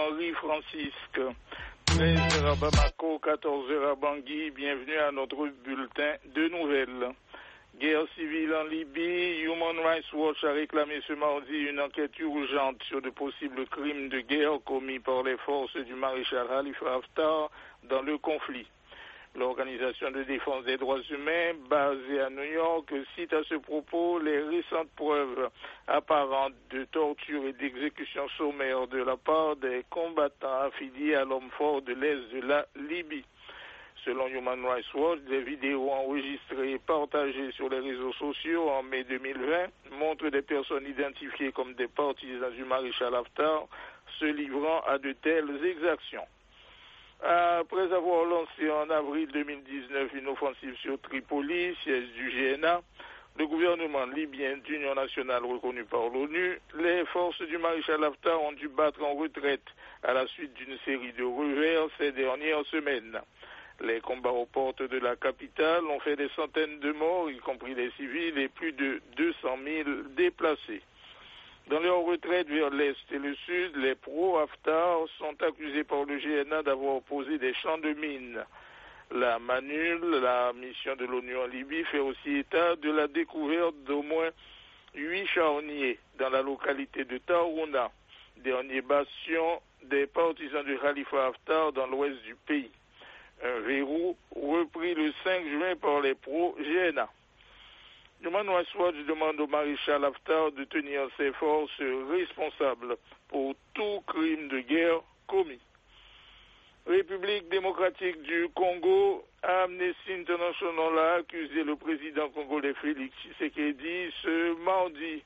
Henri Francisque. 13h à Bamako, 14h à Bangui. Bienvenue à notre bulletin de nouvelles. Guerre civile en Libye. Human Rights Watch a réclamé ce mardi une enquête urgente sur de possibles crimes de guerre commis par les forces du maréchal Khalifa Haftar dans le conflit. L'Organisation de défense des droits humains, basée à New York, cite à ce propos les récentes preuves apparentes de torture et d'exécution sommaire de la part des combattants affiliés à l'homme fort de l'Est de la Libye. Selon Human Rights Watch, des vidéos enregistrées et partagées sur les réseaux sociaux en mai 2020 montrent des personnes identifiées comme des partisans du maréchal Haftar se livrant à de telles exactions. Après avoir lancé en avril 2019 une offensive sur Tripoli, siège du GNA, le gouvernement libyen d'union nationale reconnu par l'ONU, les forces du maréchal Haftar ont dû battre en retraite à la suite d'une série de revers ces dernières semaines. Les combats aux portes de la capitale ont fait des centaines de morts, y compris des civils, et plus de 200 000 déplacés. Dans leur retraite vers l'Est et le Sud, les pro-Haftar sont accusés par le GNA d'avoir posé des champs de mines. La MANUL, la mission de l'ONU en Libye, fait aussi état de la découverte d'au moins 8 charniers dans la localité de Tarouna, dernier bastion des partisans de Khalifa Haftar dans l'ouest du pays. Un verrou repris le 5 juin par les pro-GNA. Human Rights Watch demande au maréchal Haftar de tenir ses forces responsables pour tout crime de guerre commis. République démocratique du Congo, Amnesty International a accusé le président congolais Félix Tshisekedi ce mardi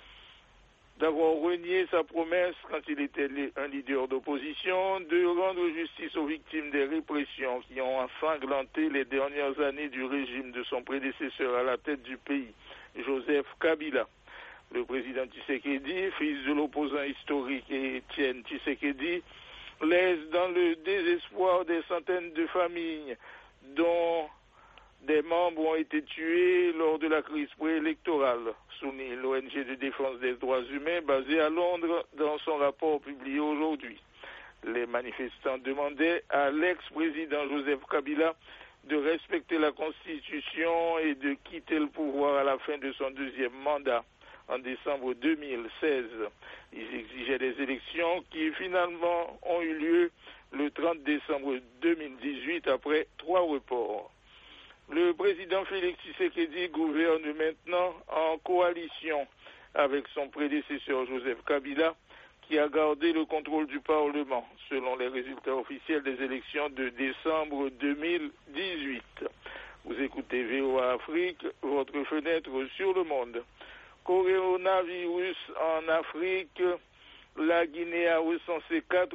d'avoir renié sa promesse, quand il était un leader d'opposition, de rendre justice aux victimes des répressions qui ont ensanglanté les dernières années du régime de son prédécesseur à la tête du pays, Joseph Kabila. Le président Tshisekedi, fils de l'opposant historique Étienne Tshisekedi, laisse dans le désespoir des centaines de familles dont des membres ont été tués lors de la crise préélectorale, souligne l'ONG de défense des droits humains basée à Londres dans son rapport publié aujourd'hui. Les manifestants demandaient à l'ex-président Joseph Kabila de respecter la Constitution et de quitter le pouvoir à la fin de son deuxième mandat en décembre 2016. Ils exigeaient des élections qui finalement ont eu lieu le 30 décembre 2018 après 3 reports. Le président Félix Tshisekedi gouverne maintenant en coalition avec son prédécesseur Joseph Kabila, qui a gardé le contrôle du Parlement, selon les résultats officiels des élections de décembre 2018. Vous écoutez VOA Afrique, votre fenêtre sur le monde. Coronavirus en Afrique. La Guinée a recensé 4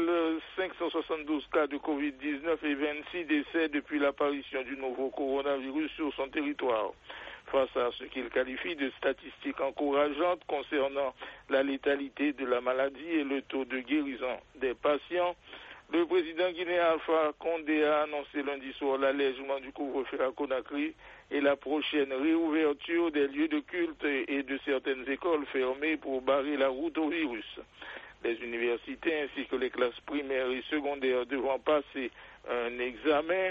572 cas de Covid-19 et 26 décès depuis l'apparition du nouveau coronavirus sur son territoire. Face à ce qu'il qualifie de statistiques encourageantes concernant la létalité de la maladie et le taux de guérison des patients, le président guinéen Alpha Condé a annoncé lundi soir l'allègement du couvre-feu à Conakry et la prochaine réouverture des lieux de culte et de certaines écoles fermées pour barrer la route au virus. Les universités ainsi que les classes primaires et secondaires devront passer un examen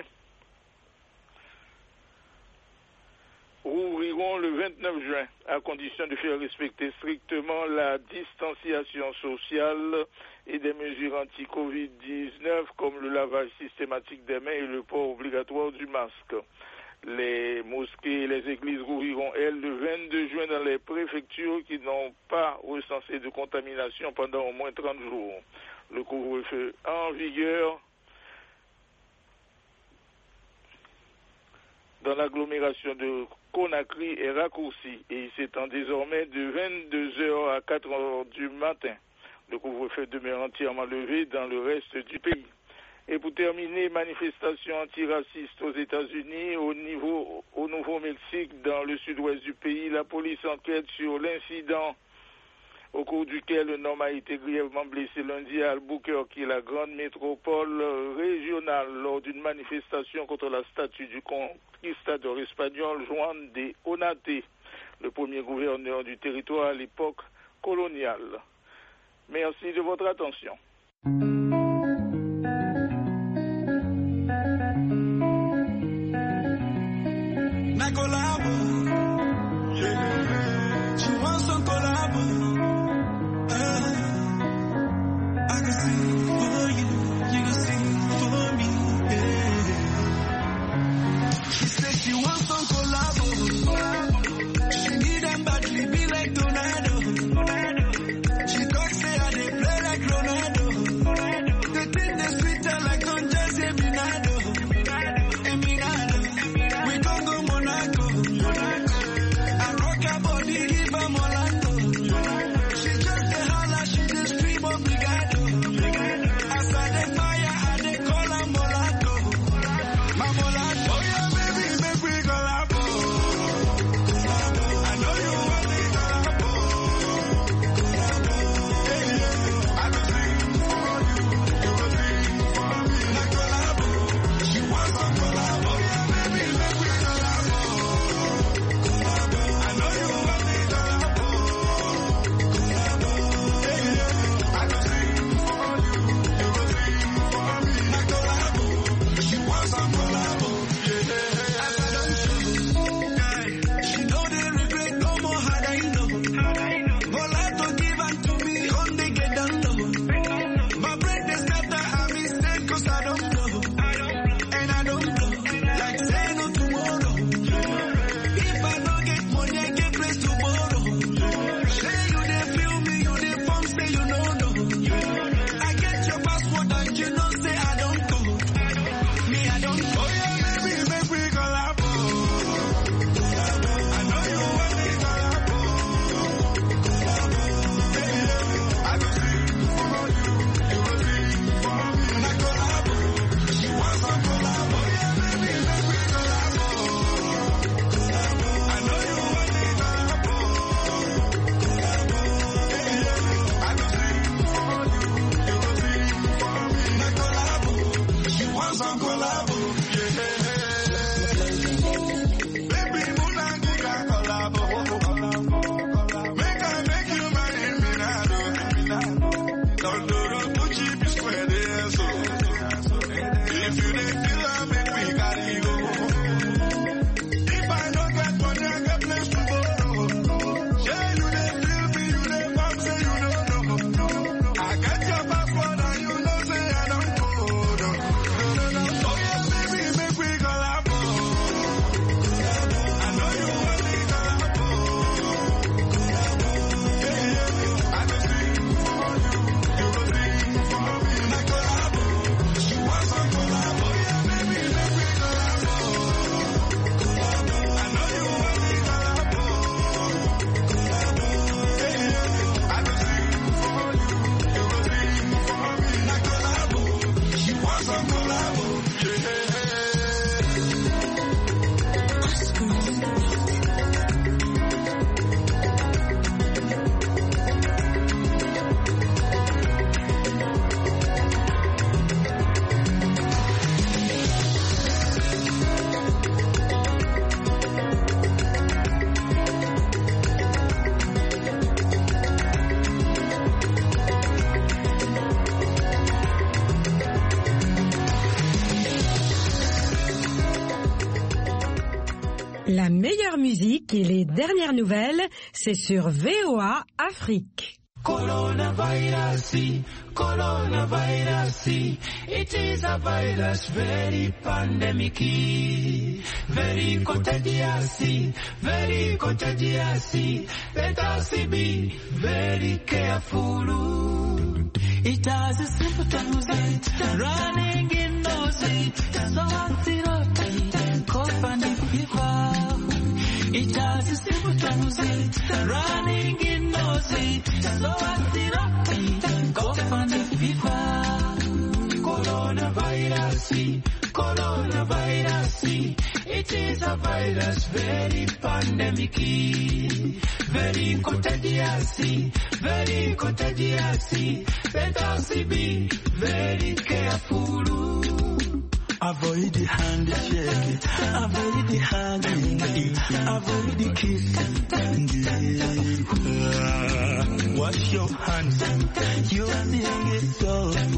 rouvriront le 29 juin à condition de faire respecter strictement la distanciation sociale et des mesures anti-Covid-19 comme le lavage systématique des mains et le port obligatoire du masque. Les mosquées et les églises rouvriront, elles, le 22 juin dans les préfectures qui n'ont pas recensé de contamination pendant au moins 30 jours. Le couvre-feu en vigueur dans l'agglomération de Conakry est raccourci et il s'étend désormais de 22h à 4h du matin. Le couvre-feu demeure entièrement levé dans le reste du pays. Et pour terminer, manifestations antiracistes aux États-Unis, au Nouveau-Mexique, dans le sud-ouest du pays, la police enquête sur l'incident au cours duquel un homme a été grièvement blessé lundi à Albuquerque, la grande métropole régionale, lors d'une manifestation contre la statue du conquistador espagnol Juan de Onate, le premier gouverneur du territoire à l'époque coloniale. Merci de votre attention. Na collabo, yeah. She wants some collabo. I can sing for you, you can sing for me. Yeah. She said she wants some collabo. She need them badly, be like Donado. She talk say I dey play like Ronaldo. They think they sweeter like Don Jose Minado. Eminado, we don't go Monaco. I rock her body, give her Molando. She just a holla, she just scream obrigado. As I dey fire, I dey call her Molando. My Molando, oh yeah baby, make we collabo. I know you want me collabo. Hey, yeah. I go sing for you, you go sing for me. Like collabo, she wants some collabo. Oh yeah baby, make we collabo. I know you want me collabo. Hey, yeah. I go sing for you, you go sing for me. Like collabo, she wants some collabo. Yeah. As I don't show, she know they regret no more hard I know. Molato give unto me, on they get down low. My brain they scatter, I mistake cause I don't know. And I don't know, like say no tomorrow. If I don't get money, I get place to borrow. Say you they feel me, you they form, say you know no. I get your passport and you know say I don't go. Me I don't go. Oh yeah baby, make we collabo. I know you want me collabo. Hey, yeah. I go sing for you, you go sing for me. Like collabo, she wants some collabo. Yeah baby, make we collabo. I know you want me collabo. Hey, yeah. I go sing for you, you go sing for me. Like collabo, she wants some collabo. Yeah. Baby, Munanguga collabo. Make you my Eminado. Dondoro, Gucci, Bisquare, so. If you didn't feel I make we carry go. If I don't get money, I get place to borrow. Yeah, you didn't feel me, you didn't pop, say you don't know. I get your passport and you know say I don't go. No. Oh yeah, baby, make we collabo. I know you want me collabo. Hey, yeah. I go sing for you, you go sing for me. Like collabo, she wants some collabo. Yeah, baby, make we collabo. I know you want me collabo. Hey, yeah. I go sing for you, you go sing for me. Like collabo, she wants some collabo. Yeah. La meilleure musique et les dernières nouvelles, c'est sur VOA Afrique. Coronavirus, it is a virus very pandemic, very contagious, let us be very careful. It has a symptoms, running in nose, so cough and fever. It has a symptoms, running in nose, so cough and fever. Coronavirus, it is a virus very pandemic, very contagious, let us be very careful. Avoid the handshake, avoid the hugging, avoid the kissing. Wash your hands, you sing it so.